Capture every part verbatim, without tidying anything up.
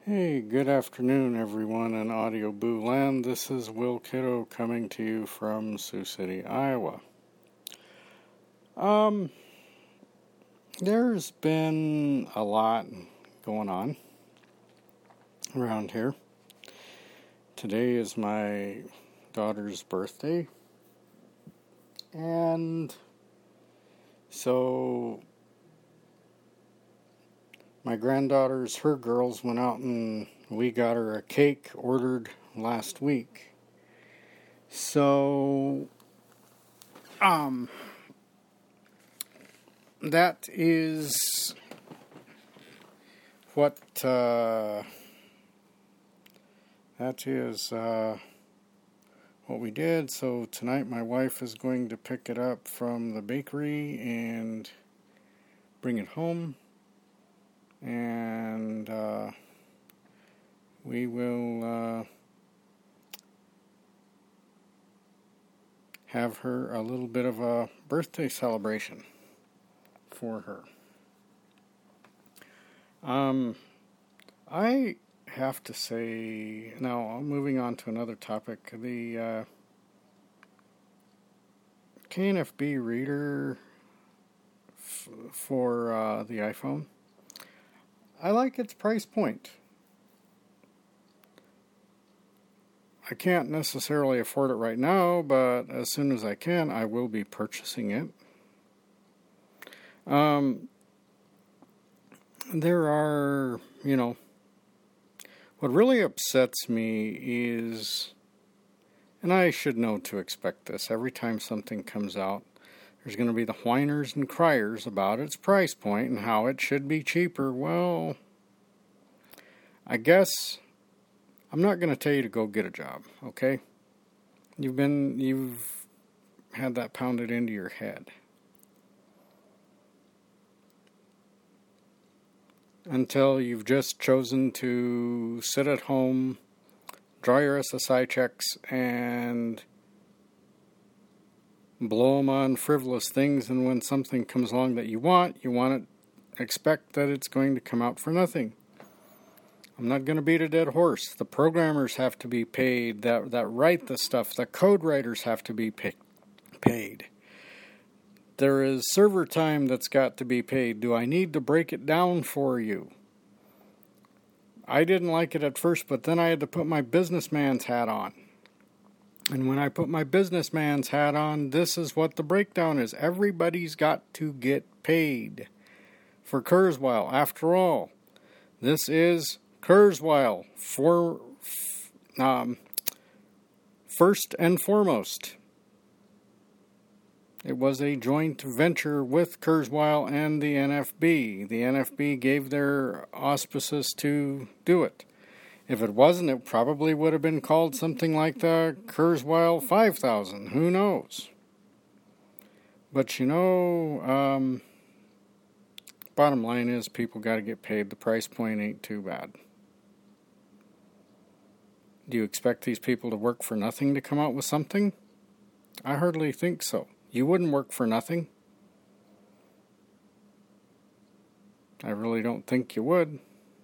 Hey, good afternoon, everyone in Audio Boo Land. This is Will Kiddo coming to you from Sioux City, Iowa. Um, there's been a lot going on around here. Today is my daughter's birthday, and so my granddaughters, her girls, went out and we got her a cake ordered last week. So, um, that is what, uh, that is, uh, what we did. So tonight my wife is going to pick it up from the bakery and bring it home. And uh, we will uh, have her a little bit of a birthday celebration for her. Um, I have to say, now moving on to another topic, the uh, K N F B reader f- for uh, the iPhone, I like its price point. I can't necessarily afford it right now, but as soon as I can, I will be purchasing it. Um, there are, you know, what really upsets me is, and I should know to expect this, every time something comes out, there's going to be the whiners and criers about its price point and how it should be cheaper. Well, I guess I'm not going to tell you to go get a job, okay? You've been, you've had that pounded into your head. Until you've just chosen to sit at home, draw your S S I checks, and blow them on frivolous things, and when something comes along that you want, you want to expect that it's going to come out for nothing. I'm not going to beat a dead horse. The programmers have to be paid that, that write the stuff. The code writers have to be pay, paid. There is server time that's got to be paid. Do I need to break it down for you? I didn't like it at first, but then I had to put my businessman's hat on. And when I put my businessman's hat on, this is what the breakdown is. Everybody's got to get paid for Kurzweil. After all, this is Kurzweil for um, first and foremost. It was a joint venture with Kurzweil and the N F B. The N F B gave their auspices to do it. If it wasn't, it probably would have been called something like the Kurzweil five thousand. Who knows? But you know, um, bottom line is people got to get paid. The price point ain't too bad. Do you expect these people to work for nothing to come out with something? I hardly think so. You wouldn't work for nothing. I really don't think you would.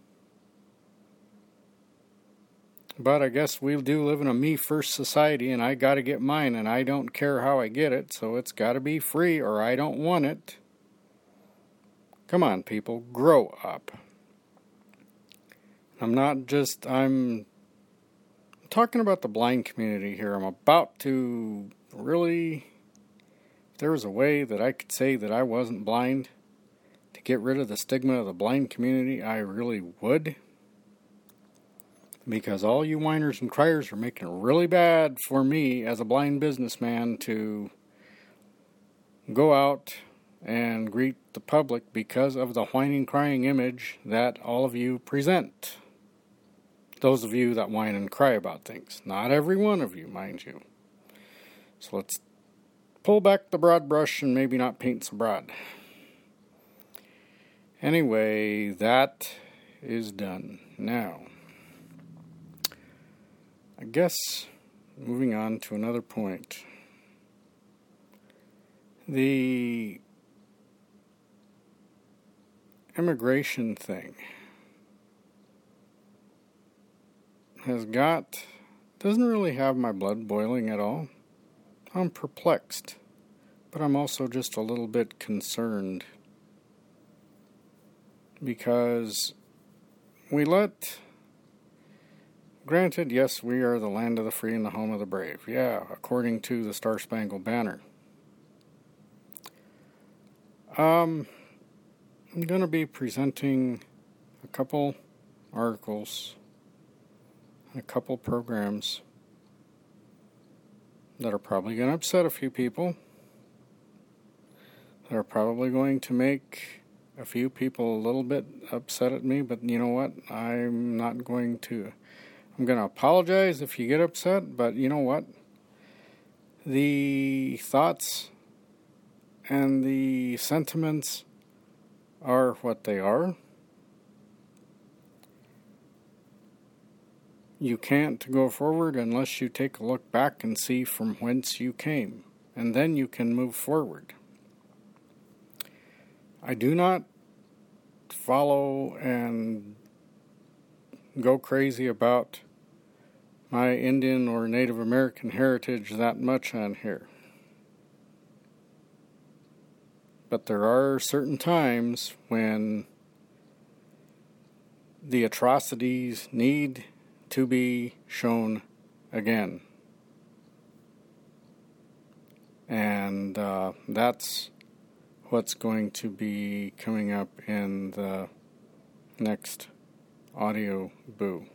But I guess we do live in a me-first society, and I got to get mine, and I don't care how I get it, so it's got to be free, or I don't want it. Come on, people, grow up. I'm not just, I'm talking about the blind community here. I'm about to really, if there was a way that I could say that I wasn't blind, to get rid of the stigma of the blind community, I really would. Because all you whiners and criers are making it really bad for me as a blind businessman to go out and greet the public because of the whining, crying image that all of you present. Those of you that whine and cry about things. Not every one of you, mind you. So let's pull back the broad brush and maybe not paint so broad. Anyway, that is done. Now, I guess moving on to another point. The immigration thing. has got, doesn't really have my blood boiling at all. I'm perplexed, but I'm also just a little bit concerned because we let, granted, yes, we are the land of the free and the home of the brave. Yeah, according to the Star Spangled Banner. Um, I'm going to be presenting a couple articles and a couple programs that are probably going to upset a few people, that are probably going to make a few people a little bit upset at me, but you know what? I'm not going to, I'm going to apologize if you get upset, but you know what? The thoughts and the sentiments are what they are. You can't go forward unless you take a look back and see from whence you came, and then you can move forward. I do not follow and go crazy about my Indian or Native American heritage that much on here. But there are certain times when the atrocities need to be shown again. And uh, that's what's going to be coming up in the next audio boo.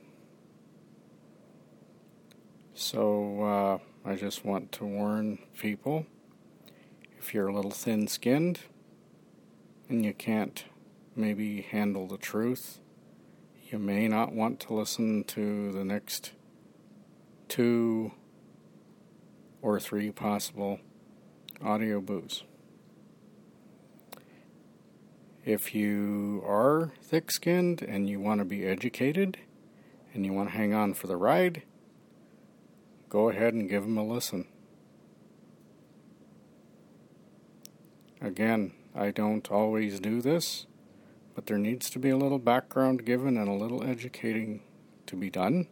So uh, I just want to warn people, if you're a little thin-skinned and you can't maybe handle the truth, you may not want to listen to the next two or three possible audio boos. If you are thick-skinned and you want to be educated and you want to hang on for the ride, go ahead and give them a listen. Again, I don't always do this, but there needs to be a little background given and a little educating to be done.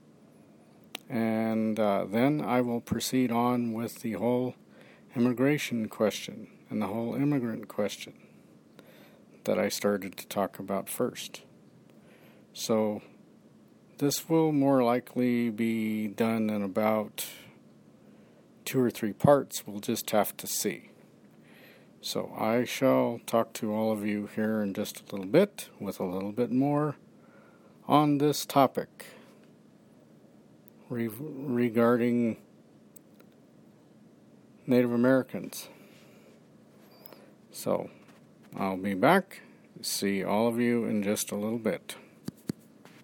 And uh, then I will proceed on with the whole immigration question and the whole immigrant question that I started to talk about first. So this will more likely be done in about two or three parts. We'll just have to see. So I shall talk to all of you here in just a little bit with a little bit more on this topic re- regarding Native Americans. So I'll be back. See all of you in just a little bit.